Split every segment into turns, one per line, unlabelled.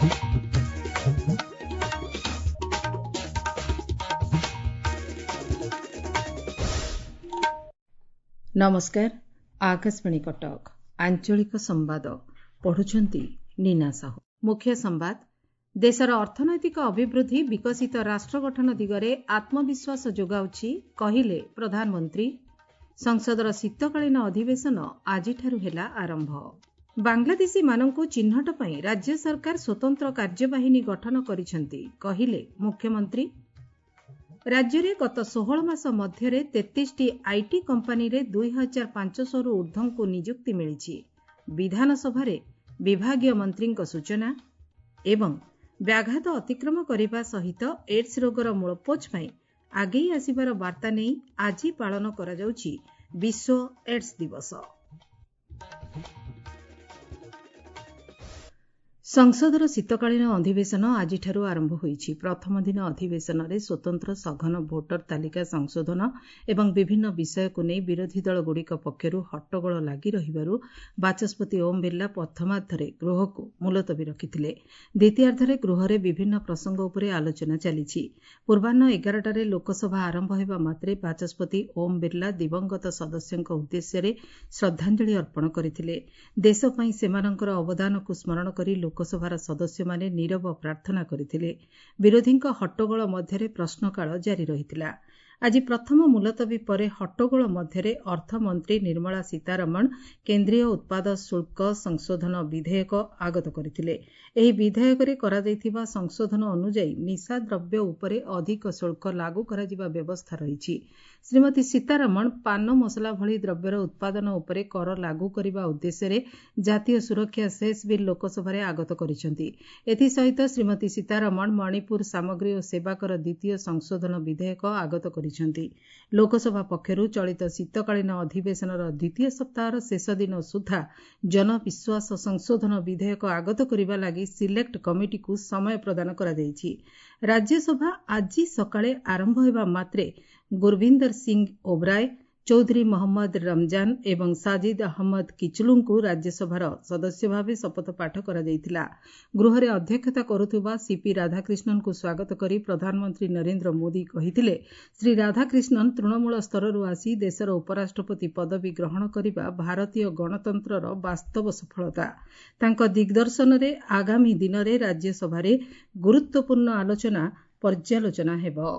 नमस्कार। आकाशवाणी कटक आंचलिक संवाद पढ़ुछंती नीना साहू। मुख्य संवाद। देशर अर्थनैतिक अभिवृद्धि विकसित राष्ट्र गठन दिगरे आत्मविश्वास जोगाउछि कहिले प्रधानमंत्री। संसदर शीतकालीन अधिवेशन आजिठारु हेला आरंभ। बांग्लादेशी मानंकु चिन्हट पई राज्य सरकार स्वतंत्र कार्यबाहिनी गठन करिसेंती कहिले मुख्यमंत्री। राज्य में गत 16 मास मध्य 33टी आईटी कंपानी 2500 रु ऊर्ध्व को नियुक्ति मिली। विधानसभा विभागीय मंत्री सूचना एवं व्याघात अतिक्रम करने सहित एड्स रोगर मूलपोछ पर आगे आसबार वार्ता नहीं आज पालन करा जाउछि विश्व एड्स दिवस। संसदर शीतकालीन अधिवेशन आजिठारु आरंभ होईछि। प्रथम दिन अधिवेशन में स्वतंत्र सघन भोटर तालिका संशोधन एवं विभिन्न विषय को नहीं विरोधी दलगुड़िक पक्षरु हट्टगोल लगी रहिबारु बाचस्पति ओम बिर्ला प्रथमार्धरे गृह को मुलतवी रखिथिले। द्वितीयार्धरे गृहरे विभिन्न प्रसंग उपरे आलोचना चलीछि। पूर्वाह्न 11टारे लोकसभा आरंभ हेबा मात्रे बाचस्पति ओम बिर्ला दिवंगत सदस्यଙ୍କ उद्देश्य श्रद्धांजलि अर्पण करथिले। देश पई सेमानंकर अवदान को स्मरण करी लोकसभार सदस्य माने नीरव प्रार्थना करथिले। विरोधीଙ୍କ हट्टगोल मध्य प्रश्नकाल जारी रहिथिला। आज प्रथम मुलतवी परे हट्टगोल मध्य अर्थमंत्री निर्मला सीतारमण केन्द्रीय उत्पाद शुल्क संशोधन विधेयक आगत करथिले। एही विधेयकरे करा जायथिबा संशोधन अनुसार निशा द्रव्य उपरे अधिक शुल्क लागू करा जिबा व्यवस्था रहिछि। श्रीमती सीतारमण पान मसला भली द्रव्यर उत्पादन उपरे कर लागू करने उद्देश्य जातीय सुरक्षा सेस बिल लोकसभा आगत करिसेंती। एथि सहित श्रीमती सीतारमण मणिपुर सामग्री और सेवा कर द्वितीय संशोधन विधेयक आगत करिसेंती। लोकसभा पक्षरु चलित शीतकालीन अधिवेशनर द्वितीय सप्ताहर शेष दिन सुधा जनविश्वास संशोधन विधेयक आगत करने लगी सिलेक्ट कमिटी को समय प्रदान करा जायछि। राज्यसभा आज सकाळे आरंभ हेबा मात्रे गुरविंदर सिंह ओबराय, चौधरी मोहम्मद रमजान एवं साजिद अहमद किचलू को राज्यसभार सदस्य भाव शपथ पाठ करा जायतिला। गृहरे अध्यक्षता करुथुबा सीपी राधाकृष्णन को स्वागत करी प्रधानमंत्री नरेंद्र मोदी कहिथिले श्री राधाकृष्णन तृणमूल स्तररू आसी देशर उपराष्ट्रपति पदवी ग्रहण करिबा भारतीय गणतंत्रर वास्तव सफलता। तांको दिग्दर्शन रे आगामी दिन में राज्यसभा गुरुत्वपूर्ण आलोचना पर्यालोचना हेबो।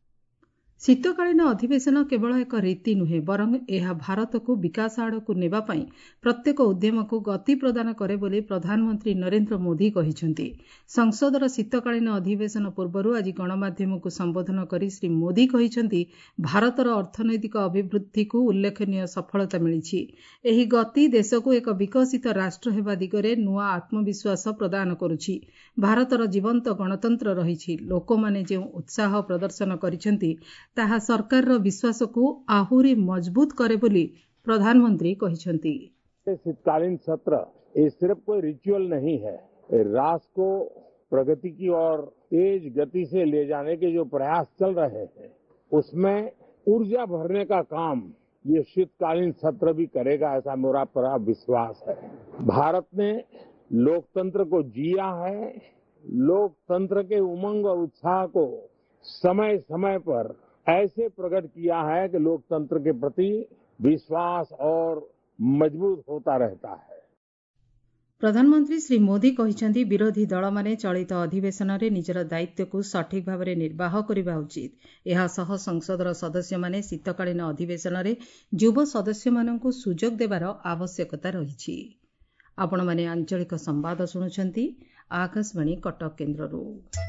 शीतकालीन अधिवेशन केवल एक रीति नुहे बरं यह भारत को विकास आड़ को नेबा पई प्रत्येक उद्यम को गति प्रदान करे बोली प्रधानमंत्री नरेंद्र मोदी कहिसेंती। संसदर शीतकालीन अधिवेशन पूर्व आज गणमाध्यम को संबोधन करी श्री मोदी कहिसेंती भारतर अर्थनैतिक अभिवृद्धि को उल्लेखनीय सफलता मिली। एही गति देश को एक विकसित राष्ट्र हेबा दिगरे नुआ आत्मविश्वास प्रदान करुछि। भारतर जीवंत गणतंत्र रहिछि। लोक माने जे उत्साह प्रदर्शन करिसेंती ताहा सरकार विश्वास को आहुरी मजबूत करे बोली प्रधानमंत्री कहिसेंती।
शीतकालीन सत्र ये सिर्फ कोई रिचुअल नहीं है। राष्ट्र को प्रगति की ओर तेज गति से ले जाने के जो प्रयास चल रहे हैं उसमें ऊर्जा भरने का काम ये शीतकालीन सत्र भी करेगा, ऐसा मेरा पूरा विश्वास है। भारत ने लोकतंत्र को जिया है। लोकतंत्र के उमंग और उत्साह को समय समय पर ऐसे प्रकट किया है कि लोकतंत्र के प्रति विश्वास और मजबूत होता रहता है।
प्रधानमंत्री श्री मोदी कहिसेंती विरोधी दल माने चलित अधिवेशन में निजर दायित्व को सठिक भाव में निर्वाह करबा उचित। एहा सह संसदर सदस्य माने शीतकालीन अधिवेशन में युव सदस्य माननकु सुजोग देबार आवश्यकता रहिछि। आपण माने आंचलिक संवाद सुनुछंती आकाशवाणी कटक केन्द्ररू।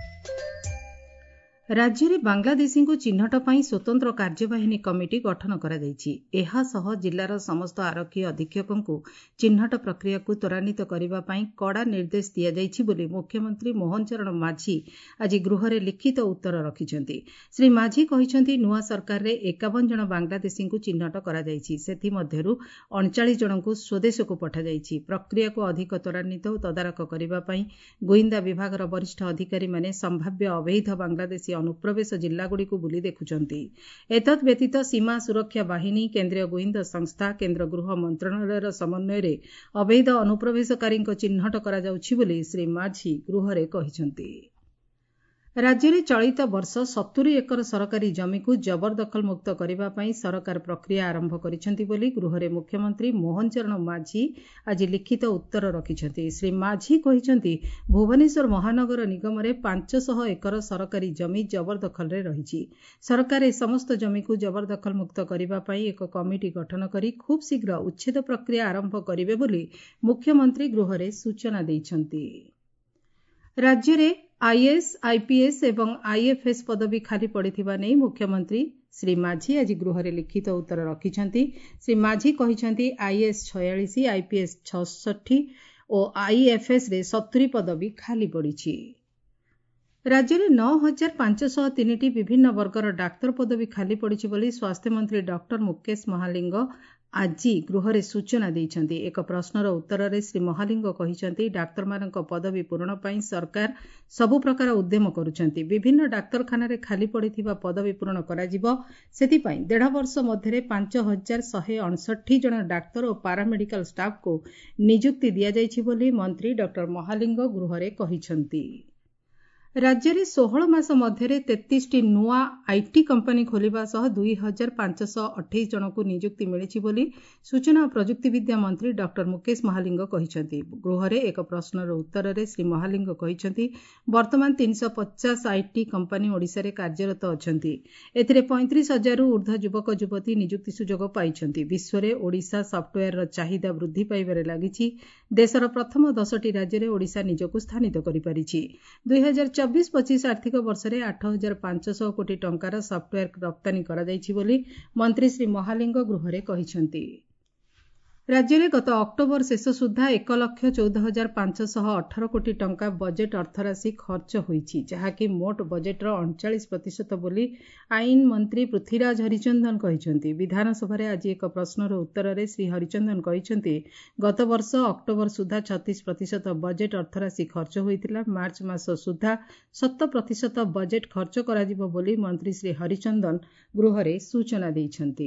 राज्य में बांग्लादेशी को चिन्हट पाई स्वतंत्र कार्यबाहिनी कमिटी गठन करा जायछि। एहा सह जिल्लार समस्त आरक्षी अधीक्षकों को चिन्हट प्रक्रिया को त्वरान्वित करबा पाई कड़ा निर्देश दिया जायछि बोली मुख्यमंत्री मोहन चरण माझी आज गृहरे लिखित उत्तर रखिछंती। श्री माझी कहिछंती नुआ सरकार रे 51 जन बांग्लादेशी को चिन्हट करा जायछि। सेथि मध्यरु 39 जन को स्वदेश को पठा जायछि। प्रक्रिया को अधिक त्वरान्वित और तदारक करबा पाई गोइंदा विभागर वरिष्ठ अधिकारी माने संभाव्य अवैध बांग्लादेशी ଅନୁପ୍ରବେଶ ଜିଲ୍ଲାଗୁଡ଼ିକୁ ବୁଲି ଦେଖୁଛନ୍ତି। ଏତଦ୍ ବ୍ୟତୀତ ସୀମା ସୁରକ୍ଷା ବାହିନୀ, କେନ୍ଦ୍ରୀୟ ଗୁଇନ୍ଦା ସଂସ୍ଥା, କେନ୍ଦ୍ର ଗୃହ ମନ୍ତ୍ରଣାଳୟର ସମନ୍ୱୟରେ ଅବୈଧ ଅନୁପ୍ରବେଶକାରୀଙ୍କ ଚିହ୍ନଟ କରାଯାଉଛି ବୋଲି ଶ୍ରୀ ମାଝୀ ଗୃହରେ କହିଛନ୍ତି। ରାଜ୍ୟରେ ଚଳିତ ବର୍ଷ 70 ଏକର ସରକାରୀ ଜମିକୁ ଜବରଦଖଲ ମୁକ୍ତ କରିବା ପାଇଁ ସରକାର ପ୍ରକ୍ରିୟା ଆରମ୍ଭ କରିଛନ୍ତି ବୋଲି ଗୃହରେ ମୁଖ୍ୟମନ୍ତ୍ରୀ ମୋହନ ଚରଣ ମାଝୀ ଆଜି ଲିଖିତ ଉତ୍ତର ରଖିଛନ୍ତି। ଶ୍ରୀ ମାଝୀ କହିଛନ୍ତି, ଭୁବନେଶ୍ୱର ମହାନଗର ନିଗମରେ 500 ଏକର ସରକାରୀ ଜମି ଜବରଦଖଲରେ ରହିଛି। ସରକାର ଏ ସମସ୍ତ ଜମିକୁ ଜବରଦଖଲ ମୁକ୍ତ କରିବା ପାଇଁ ଏକ କମିଟି ଗଠନ କରି ଖୁବ୍ ଶୀଘ୍ର ଉଚ୍ଛେଦ ପ୍ରକ୍ରିୟା ଆରମ୍ଭ କରିବେ ବୋଲି ମୁଖ୍ୟମନ୍ତ୍ରୀ ଗୃହରେ ସୂଚନା ଦେଇଛନ୍ତି। ରାଜ୍ୟରେ ଆଇଏଏସ୍, ଆଇପିଏସ୍ ଏବଂ ଆଇଏଫ୍ଏସ୍ ପଦବୀ ଖାଲି ପଡ଼ିଥିବା ନେଇ ମୁଖ୍ୟମନ୍ତ୍ରୀ ଶ୍ରୀ ମାଝୀ ଆଜି ଗୃହରେ ଲିଖିତ ଉତ୍ତର ରଖିଛନ୍ତି। ଶ୍ରୀ ମାଝୀ କହିଛନ୍ତି, ଆଇଏଏସ୍ 46, ଆଇପିଏସ୍ 66 ଓ ଆଇଏଫ୍ଏସ୍ରେ 70 ପଦବୀ ଖାଲି ପଡ଼ିଛି। ରାଜ୍ୟରେ 9,503ଟି ବିଭିନ୍ନ ବର୍ଗର ଡାକ୍ତର ପଦବୀ ଖାଲି ପଡ଼ିଛି ବୋଲି ସ୍ୱାସ୍ଥ୍ୟମନ୍ତ୍ରୀ ଡକ୍ଟର ମୁକେଶ ମହାଲିଙ୍ଗ ଆଜି ଗୃହରେ ସୂଚନା ଦେଇଛନ୍ତି। ଏକ ପ୍ରଶ୍ନର ଉତ୍ତରରେ ଶ୍ରୀ ମହାଲିଙ୍ଗ କହିଛନ୍ତି, ଡାକ୍ତରମାନଙ୍କ ପଦବୀ ପୂରଣ ପାଇଁ ସରକାର ସବୁ ପ୍ରକାର ଉଦ୍ୟମ କରୁଛନ୍ତି। ବିଭିନ୍ନ ଡାକ୍ତରଖାନାରେ ଖାଲି ପଡ଼ିଥିବା ପଦବୀ ପୂରଣ କରାଯିବ। ସେଥିପାଇଁ 1.5 ବର୍ଷ ମଧ୍ୟରେ 5,169 ଜଣ ଡାକ୍ତର ଓ ପାରାମେଡିକାଲ ଷ୍ଟାଫ୍କୁ ନିଯୁକ୍ତି ଦିଆଯାଇଛି ବୋଲି ମନ୍ତ୍ରୀ ଡକ୍ଟର ମହାଲିଙ୍ଗ ଗୃହରେ କହିଛନ୍ତି। ରାଜ୍ୟରେ 16 ମାସ ମଧ୍ୟରେ 33ଟି ନୂଆ ଆଇଟି କମ୍ପାନୀ ଖୋଲିବା ସହ 2,528 ଜଣଙ୍କୁ ନିଯୁକ୍ତି ମିଳିଛି ବୋଲି ସୂଚନା ଓ ପ୍ରଯୁକ୍ତିବିଦ୍ୟା ମନ୍ତ୍ରୀ ଡକ୍ଟର ମୁକେଶ ମହାଲିଙ୍ଗ କହିଛନ୍ତି। ଗୃହରେ ଏକ ପ୍ରଶ୍ନର ଉତ୍ତରରେ ଶ୍ରୀ ମହାଲିଙ୍ଗ କହିଛନ୍ତି, ବର୍ତ୍ତମାନ 350 ଆଇଟି କମ୍ପାନୀ ଓଡ଼ିଶାରେ କାର୍ଯ୍ୟରତ ଅଛନ୍ତି। ଏଥିରେ 35,000ରୁ ଊର୍ଦ୍ଧ୍ୱ ଯୁବକ ଯୁବତୀ ନିଯୁକ୍ତି ସୁଯୋଗ ପାଇଛନ୍ତି। ବିଶ୍ୱରେ ଓଡ଼ିଶା ସଫ୍ଟୱେୟାରର ଚାହିଦା ବୃଦ୍ଧି ପାଇବାରେ ଲାଗିଛି। ଦେଶର ପ୍ରଥମ 10ଟି ରାଜ୍ୟରେ ଓଡ଼ିଶା ନିଜକୁ ସ୍ଥାନିତ କରିପାରିଛି। 2024-25 ଆର୍ଥିକ ବର୍ଷରେ 8,500 କୋଟି ଟଙ୍କାର ସଫ୍ଟୱେୟାର ରପ୍ତାନୀ କରାଯାଇଛି ବୋଲି ମନ୍ତ୍ରୀ ଶ୍ରୀ ମହାଲିଙ୍ଗ ଗୃହରେ କହିଛନ୍ତି। ରାଜ୍ୟରେ ଗତ ଅକ୍ଟୋବର ଶେଷ ସୁଦ୍ଧା 1,14,518 କୋଟି ଟଙ୍କା ବଜେଟ୍ ଅର୍ଥରାଶି ଖର୍ଚ୍ଚ ହୋଇଛି, ଯାହାକି ମୋଟ ବଜେଟ୍ର 39% ବୋଲି ଆଇନ ମନ୍ତ୍ରୀ ପୃଥ୍ୱୀରାଜ ହରିଚନ୍ଦନ କହିଛନ୍ତି। ବିଧାନସଭାରେ ଆଜି ଏକ ପ୍ରଶ୍ନର ଉତ୍ତରରେ ଶ୍ରୀ ହରିଚନ୍ଦନ କହିଛନ୍ତି, ଗତ ବର୍ଷ ଅକ୍ଟୋବର ସୁଦ୍ଧା 36% ବଜେଟ୍ ଅର୍ଥରାଶି ଖର୍ଚ୍ଚ ହୋଇଥିଲା। ମାର୍ଚ୍ଚ ମାସ ସୁଦ୍ଧା 70% ବଜେଟ୍ ଖର୍ଚ୍ଚ କରାଯିବ ବୋଲି ମନ୍ତ୍ରୀ ଶ୍ରୀ ହରିଚନ୍ଦନ ଗୃହରେ ସୂଚନା ଦେଇଛନ୍ତି।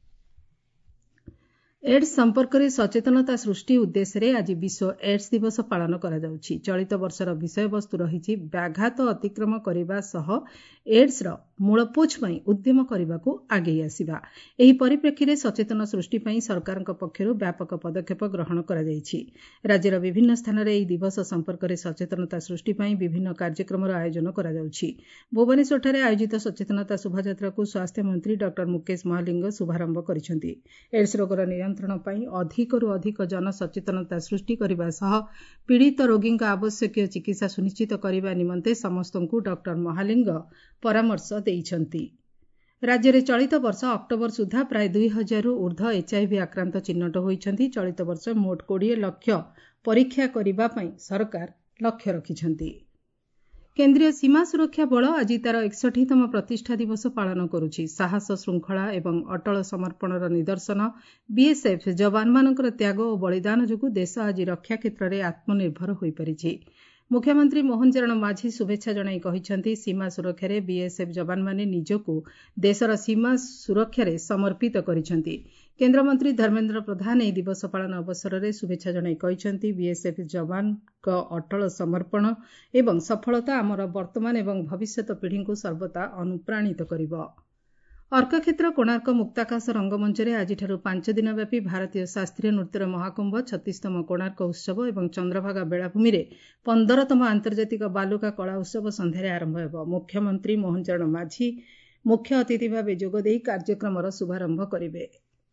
ଏଡ୍ସ ସମ୍ପର୍କରେ ସଚେତନତା ସୃଷ୍ଟି ଉଦ୍ଦେଶ୍ୟରେ ଆଜି ବିଶ୍ୱ ଏଡ୍ସ ଦିବସ ପାଳନ କରାଯାଉଛି। ଚଳିତ ବର୍ଷର ବିଷୟବସ୍ତୁ ରହିଛି, ବ୍ୟାଘାତ ଅତିକ୍ରମ କରିବା ସହ ଏଡ୍ସର ମୂଳପୋଛ ପାଇଁ ଉଦ୍ୟମ କରିବାକୁ ଆଗେଇ ଆସିବା। ଏହି ପରିପ୍ରେକ୍ଷୀରେ ସଚେତନ ସୃଷ୍ଟି ପାଇଁ ସରକାରଙ୍କ ପକ୍ଷରୁ ବ୍ୟାପକ ପଦକ୍ଷେପ ଗ୍ରହଣ କରାଯାଇଛି। ରାଜ୍ୟର ବିଭିନ୍ନ ସ୍ଥାନରେ ଏହି ଦିବସ ସମ୍ପର୍କରେ ସଚେତନତା ସୃଷ୍ଟି ପାଇଁ ବିଭିନ୍ନ କାର୍ଯ୍ୟକ୍ରମର ଆୟୋଜନ କରାଯାଉଛି। ଭୁବନେଶ୍ୱରଠାରେ ଆୟୋଜିତ ସଚେତନତା ଶୋଭାଯାତ୍ରାକୁ ସ୍ୱାସ୍ଥ୍ୟମନ୍ତ୍ରୀ ଡକ୍ଟର ମୁକେଶ ମହାଲିଙ୍ଗ ଶୁଭାରମ୍ଭ କରିଛନ୍ତି। ଏଡ୍ସ ରୋଗର ନିୟନ୍ତ୍ରଣ ପାଇଁ ଅଧିକରୁ ଅଧିକ ଜନସଚେତନତା ସୃଷ୍ଟି କରିବା ସହ ପୀଡ଼ିତ ରୋଗୀଙ୍କ ଆବଶ୍ୟକୀୟ ଚିକିତ୍ସା ସୁନିଶ୍ଚିତ କରିବା ନିମନ୍ତେ ସମସ୍ତଙ୍କୁ ଡକ୍ଟର ମହାଲିଙ୍ଗ ପରାମର୍ଶ ଦେଇଛନ୍ତି। ରାଜ୍ୟରେ ଚଳିତ ବର୍ଷ ଅକ୍ଟୋବର ସୁଦ୍ଧା ପ୍ରାୟ 2,000ରୁ ଊର୍ଦ୍ଧ୍ୱ ଏଚ୍ଆଇଭି ଆକ୍ରାନ୍ତ ଚିହ୍ନଟ ହୋଇଛନ୍ତି। ଚଳିତ ବର୍ଷ ମୋଟ 20 ଲକ୍ଷ ପରୀକ୍ଷା କରିବା ପାଇଁ ସରକାର ଲକ୍ଷ୍ୟ ରଖିଛନ୍ତି। କେନ୍ଦ୍ରୀୟ ସୀମା ସୁରକ୍ଷା ବଳ ଆଜି ତାର 61ତମ ପ୍ରତିଷ୍ଠା ଦିବସ ପାଳନ କରୁଛି। ସାହସ, ଶୃଙ୍ଖଳା ଏବଂ ଅଟଳ ସମର୍ପଣର ନିଦର୍ଶନ ବିଏସ୍ଏଫ୍ ଯବାନମାନଙ୍କର ତ୍ୟାଗ ଓ ବଳିଦାନ ଯୋଗୁଁ ଦେଶ ଆଜି ରକ୍ଷା କ୍ଷେତ୍ରରେ ଆତ୍ମନିର୍ଭର ହୋଇପାରିଛି। ମୁଖ୍ୟମନ୍ତ୍ରୀ ମୋହନ ଚରଣ ମାଝୀ ଶୁଭେଚ୍ଛା ଜଣାଇ କହିଛନ୍ତି, ସୀମା ସୁରକ୍ଷାରେ ବିଏସ୍ଏଫ୍ ଯବାନମାନେ ନିଜକୁ ଦେଶର ସୀମା ସୁରକ୍ଷାରେ ସମର୍ପିତ କରିଛନ୍ତି। କେନ୍ଦ୍ରମନ୍ତ୍ରୀ ଧର୍ମେନ୍ଦ୍ର ପ୍ରଧାନ ଏହି ଦିବସ ପାଳନ ଅବସରରେ ଶୁଭେଚ୍ଛା ଜଣାଇ କହିଛନ୍ତି, ବିଏସ୍ଏଫ୍ ଯବାନଙ୍କ ଅଟଳ ସମର୍ପଣ ଏବଂ ସଫଳତା ଆମର ବର୍ତ୍ତମାନ ଏବଂ ଭବିଷ୍ୟତ ପିଢ଼ିଙ୍କୁ ସର୍ବଦା ଅନୁପ୍ରାଣିତ କରିବ। ଅର୍କକ୍ଷେତ୍ର କୋଣାର୍କ ମୁକ୍ତାକାଶ ରଙ୍ଗମଞ୍ଚରେ ଆଜିଠାରୁ 5 ଦିନ ବ୍ୟାପୀ ଭାରତୀୟ ଶାସ୍ତ୍ରୀୟ ନୃତ୍ୟର ମହାକୁମ୍ଭ, 36ତମ କୋଣାର୍କ ଉତ୍ସବ ଏବଂ ଚନ୍ଦ୍ରଭାଗା ବେଳାଭୂମିରେ 15ତମ ଆନ୍ତର୍ଜାତିକ ବାଲୁକା କଳା ଉତ୍ସବ ସନ୍ଧ୍ୟାରେ ଆରମ୍ଭ ହେବ। ମୁଖ୍ୟମନ୍ତ୍ରୀ ମୋହନ ଚରଣ ମାଝୀ ମୁଖ୍ୟ ଅତିଥି ଭାବେ ଯୋଗଦେଇ କାର୍ଯ୍ୟକ୍ରମର ଶୁଭାରମ୍ଭ କରିବେ।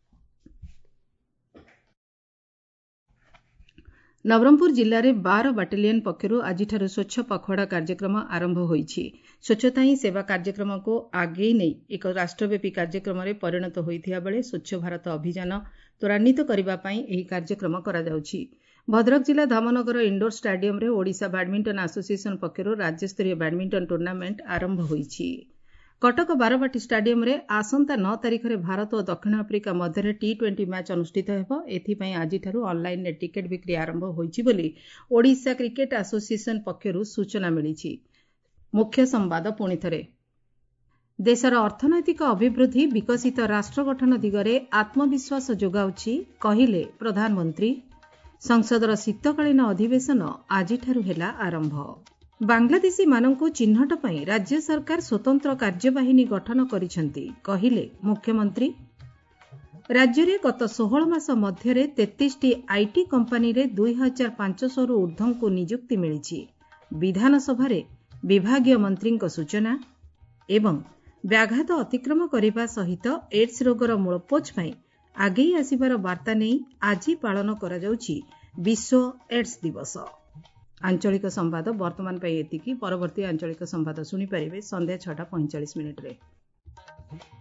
ନବରଙ୍ଗପୁର ଜିଲ୍ଲାରେ 12 ବାଟାଲିୟନ ପକ୍ଷରୁ ଆଜିଠାରୁ ସ୍ୱଚ୍ଛ ପଖୱାଡା କାର୍ଯ୍ୟକ୍ରମ ଆରମ୍ଭ ହୋଇଛି। ସ୍ୱଚ୍ଛତା ହିଁ ସେବା କାର୍ଯ୍ୟକ୍ରମକୁ ଆଗେଇ ନେଇ ଏକ ରାଷ୍ଟ୍ରବ୍ୟାପୀ କାର୍ଯ୍ୟକ୍ରମରେ ପରିଣତ ହୋଇଥିବା ବେଳେ ସ୍ୱଚ୍ଛ ଭାରତ ଅଭିଯାନ ତ୍ୱରାନ୍ୱିତ କରିବା ପାଇଁ ଏହି କାର୍ଯ୍ୟକ୍ରମ କରାଯାଉଛି। ଭଦ୍ରକ ଜିଲ୍ଲା ଧାମନଗର ଇଣ୍ଡୋର ଷ୍ଟାଡିୟମରେ ଓଡ଼ିଶା ବ୍ୟାଡମିଣ୍ଟନ ଆସୋସିଏସନ ପକ୍ଷରୁ ରାଜ୍ୟସ୍ତରୀୟ ବ୍ୟାଡମିଣ୍ଟନ ଟୁର୍ଣ୍ଣାମେଣ୍ଟ ଆରମ୍ଭ ହୋଇଛି। କଟକ ବାରବାଟୀ ଷ୍ଟାଡିୟମରେ ଆସନ୍ତା 9 ତାରିଖରେ ଭାରତ ଓ ଦକ୍ଷିଣ ଆଫ୍ରିକା ମଧ୍ୟରେ ଟି20 ମ୍ୟାଚ୍ ଅନୁଷ୍ଠିତ ହେବ। ଏଥିପାଇଁ ଆଜିଠାରୁ ଅନ୍ଲାଇନ୍ରେ ଟିକେଟ୍ ବିକ୍ରି ଆରମ୍ଭ ହୋଇଛି ବୋଲି ଓଡ଼ିଶା କ୍ରିକେଟ୍ ଆସୋସିଏସନ ପକ୍ଷରୁ ସୂଚନା ମିଳିଛି। ମୁଖ୍ୟ ସମ୍ବାଦ ପୁଣିଥରେ। देशर अर्थनैतिक अभिवृद्धि विकसित राष्ट्र गठन दिगरे आत्मविश्वास जोगाउछि कहिले प्रधानमंत्री। संसदर शीतकालीन अधिवेशन आजिठारु हेला आरंभ। बांग्लादेशी मानंकु चिन्हट पई राज्य सरकार स्वतंत्र कार्यबाहिनी गठन करिसेंती कहिले मुख्यमंत्री। राज्य में गत 16 मास मध्य 33टी आईटी कंपानी रे 2500 रु ऊर्ध्व को नियुक्ति मिली। विधानसभा विभागीय मंत्री सूचना एवं व्याघात अतिक्रम करने सहित एड्स रोगर मूलपोछ पर आगे आसबार वार्ता नहीं आज पालन करा जाउछि विश्व एड्स दिवस। आंचलिक संवाद वर्तमान एतिकी। परवर्ती आंचलिक संवाद शुणी पारिबे संध्या 6:45 रे।